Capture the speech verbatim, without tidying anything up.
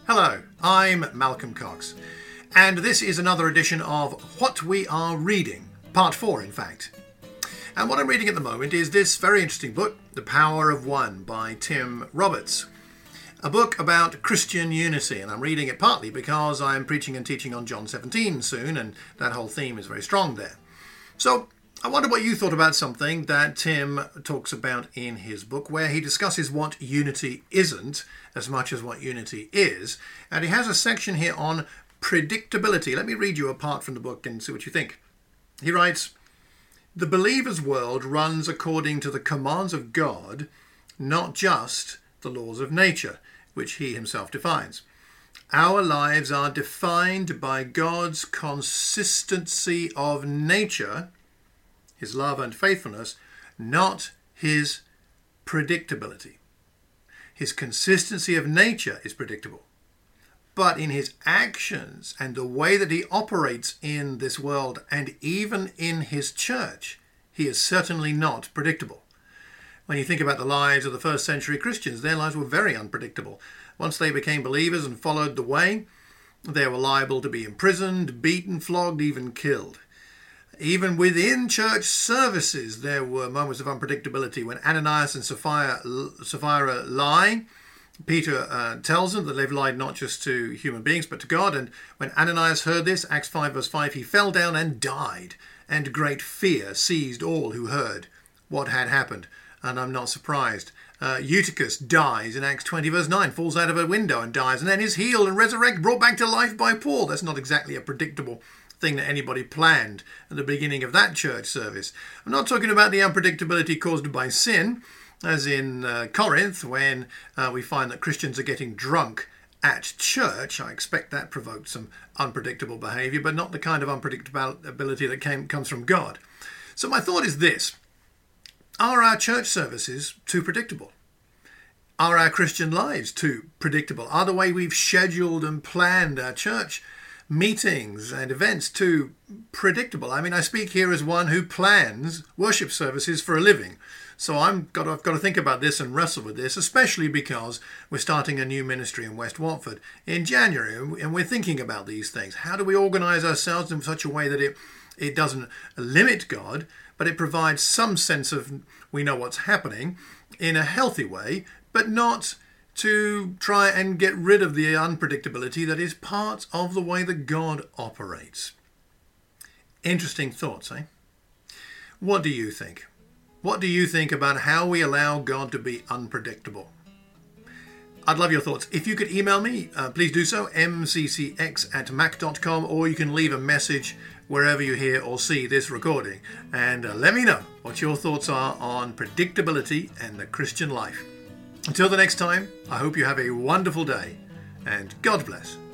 Hello, I'm Malcolm Cox, and this is another edition of What We Are Reading, part four in fact. And what I'm reading at the moment is this very interesting book, The Power of One by Tim Roberts. A book about Christian unity, and I'm reading it partly because I'm preaching and teaching on John seventeen soon, and that whole theme is very strong there. So I wonder what you thought about something that Tim talks about in his book, where he discusses what unity isn't as much as what unity is. And he has a section here on predictability. Let me read you a part from the book and see what you think. He writes, "The believer's world runs according to the commands of God, not just the laws of nature, which he himself defines. Our lives are defined by God's consistency of nature, his love and faithfulness, not his predictability. His consistency of nature is predictable, but in his actions and the way that he operates in this world and even in his church, he is certainly not predictable." When you think about the lives of the first century Christians, their lives were very unpredictable. Once they became believers and followed the way, they were liable to be imprisoned, beaten, flogged, even killed. Even within church services, there were moments of unpredictability. When Ananias and Sapphira, Sapphira lie, Peter uh, tells them that they've lied not just to human beings, but to God. And when Ananias heard this, Acts five verse five, he fell down and died, and great fear seized all who heard what had happened. And I'm not surprised. Uh, Eutychus dies in Acts twenty verse nine, falls out of a window and dies, and then is healed and resurrected, brought back to life by Paul. That's not exactly a predictable thing that anybody planned at the beginning of that church service. I'm not talking about the unpredictability caused by sin, as in uh, Corinth, when uh, we find that Christians are getting drunk at church. I expect that provoked some unpredictable behaviour, but not the kind of unpredictability that came, comes from God. So my thought is this. Are our church services too predictable? Are our Christian lives too predictable? Are the way we've scheduled and planned our church meetings and events too predictable? I mean, I speak here as one who plans worship services for a living. So I'm got, I've got to think about this and wrestle with this, especially because we're starting a new ministry in West Watford in January, and we're thinking about these things. How do we organise ourselves in such a way that it, it doesn't limit God, but it provides some sense of we know what's happening in a healthy way, but not to try and get rid of the unpredictability that is part of the way that God operates. Interesting thoughts, eh? What do you think? What do you think about how we allow God to be unpredictable? I'd love your thoughts. If you could email me, uh, please do so, m c c x at mac dot com, or you can leave a message wherever you hear or see this recording. And uh, let me know what your thoughts are on predictability and the Christian life. Until the next time, I hope you have a wonderful day, and God bless.